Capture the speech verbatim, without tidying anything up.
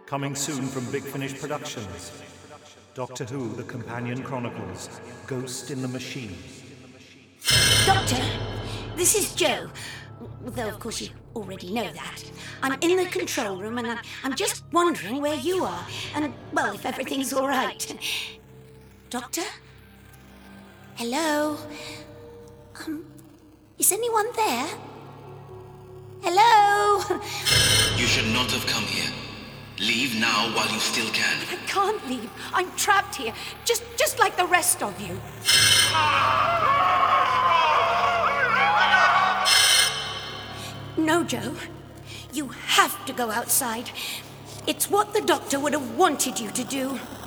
Coming soon from Big Finish Productions. Doctor Who, The Companion Chronicles. Ghost in the Machine. Doctor, this is Jo. Though, of course, you already know that. I'm in the control room and I'm, I'm just wondering where you are. And, well, if everything's all right. Doctor? Hello? Um, is anyone there? Hello? You should not have come here. Leave now while you still can. I can't leave. I'm trapped here, just just like the rest of you. No, Jo. You have to go outside. It's what the doctor would have wanted you to do.